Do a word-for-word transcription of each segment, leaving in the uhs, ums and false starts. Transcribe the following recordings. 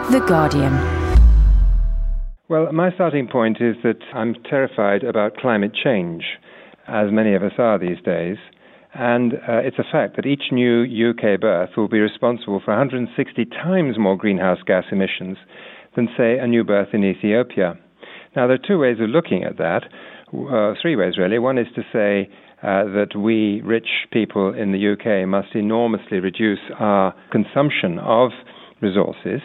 The Guardian. Well, my starting point is that I'm terrified about climate change, as many of us are these days. And uh, it's a fact that each new U K birth will be responsible for one hundred sixty times more greenhouse gas emissions than, say, a new birth in Ethiopia. Now, there are two ways of looking at that, uh, three ways really. One is to say uh, that we rich people in the U K must enormously reduce our consumption of resources,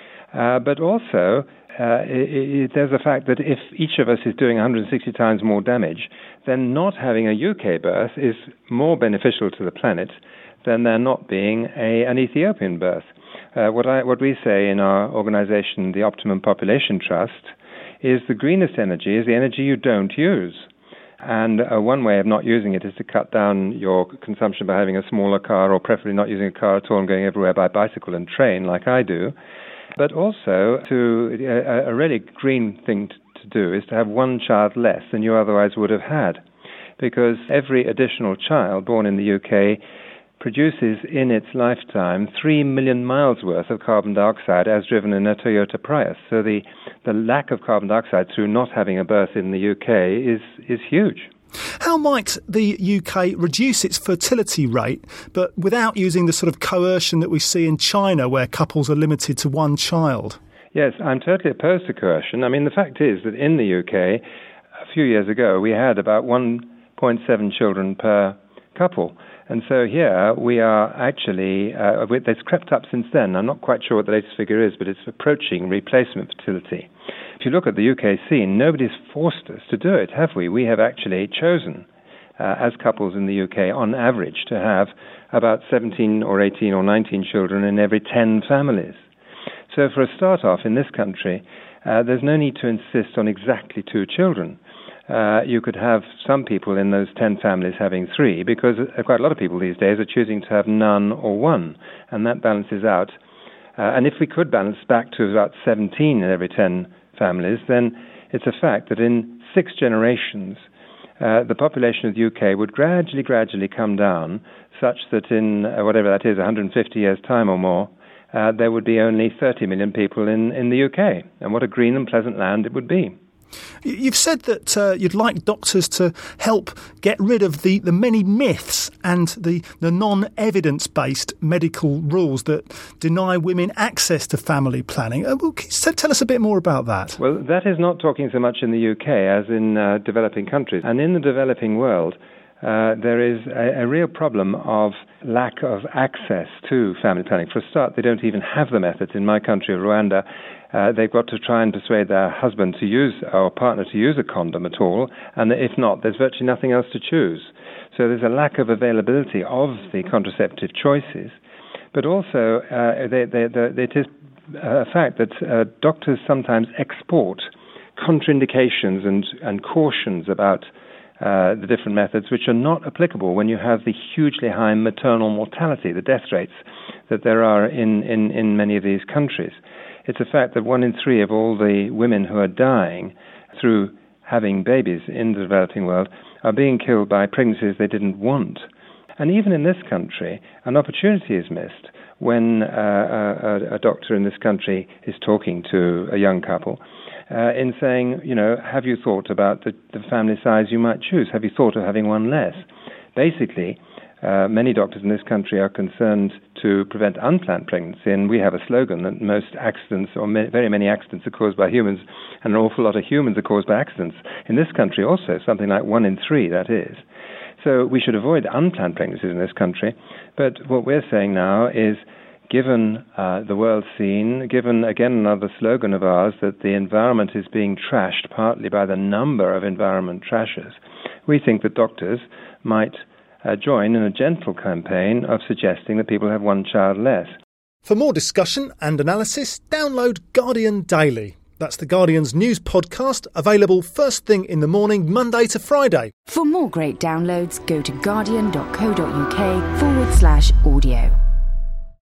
uh, but also Uh, it, it, there's a fact that if each of us is doing one hundred sixty times more damage, then not having a U K birth is more beneficial to the planet than there not being a, an Ethiopian birth. Uh, what, I, what we say in our organization, the Optimum Population Trust, is the greenest energy is the energy you don't use. And uh, one way of not using it is to cut down your consumption by having a smaller car, or preferably not using a car at all and going everywhere by bicycle and train like I do. But also, to a, a really green thing to do is to have one child less than you otherwise would have had, because every additional child born in the U K produces in its lifetime three million miles worth of carbon dioxide as driven in a Toyota Prius. So the, the lack of carbon dioxide through not having a birth in the U K is, is huge. How might the U K reduce its fertility rate, but without using the sort of coercion that we see in China, where couples are limited to one child? Yes, I'm totally opposed to coercion. I mean, the fact is that in the U K, a few years ago, we had about one point seven children per couple. And so here we are actually, uh, it's crept up since then. I'm not quite sure what the latest figure is, but it's approaching replacement fertility. If you look at the U K scene, nobody's forced us to do it, have we? We have actually chosen, uh, as couples in the U K, on average, to have about seventeen or eighteen or nineteen children in every ten families. So for a start off in this country, uh, there's no need to insist on exactly two children. Uh, you could have some people in those ten families having three, because uh, quite a lot of people these days are choosing to have none or one, and that balances out. Uh, and if we could balance back to about seventeen in every ten families, then it's a fact that in six generations, uh, the population of the U K would gradually, gradually come down, such that in uh, whatever that is, one hundred fifty years' time or more, uh, there would be only thirty million people in, in the U K. And what a green and pleasant land it would be. You've said that uh, you'd like doctors to help get rid of the, the many myths and the, the non-evidence-based medical rules that deny women access to family planning. Uh, well, can you tell us a bit more about that? Well, that is not talking so much in the U K as in uh, developing countries. And in the developing world, uh, there is a, a real problem of lack of access to family planning. For a start, they don't even have the methods. In my country of Rwanda, Uh, they've got to try and persuade their husband to use, or partner to use a condom at all, and if not, there's virtually nothing else to choose. So there's a lack of availability of the contraceptive choices, but also uh, they, they, they, it is a fact that uh, doctors sometimes export contraindications and, and cautions about uh, the different methods, which are not applicable when you have the hugely high maternal mortality, the death rates that there are in, in, in many of these countries. It's a fact that one in three of all the women who are dying through having babies in the developing world are being killed by pregnancies they didn't want. And even in this country, an opportunity is missed when uh, a, a doctor in this country is talking to a young couple uh, in saying, you know, have you thought about the, the family size you might choose? Have you thought of having one less? Basically, Uh, many doctors in this country are concerned to prevent unplanned pregnancy, and we have a slogan that most accidents, or ma- very many accidents, are caused by humans, and an awful lot of humans are caused by accidents. In this country also, something like one in three, that is. So we should avoid unplanned pregnancies in this country, but what we're saying now is, given uh, the world scene, given, again, another slogan of ours, that the environment is being trashed partly by the number of environment trashers, we think that doctors might Uh, join in a gentle campaign of suggesting that people have one child less. For more discussion and analysis, download Guardian Daily. That's the Guardian's news podcast, available first thing in the morning, Monday to Friday. For more great downloads, go to guardian.co.uk forward slash audio.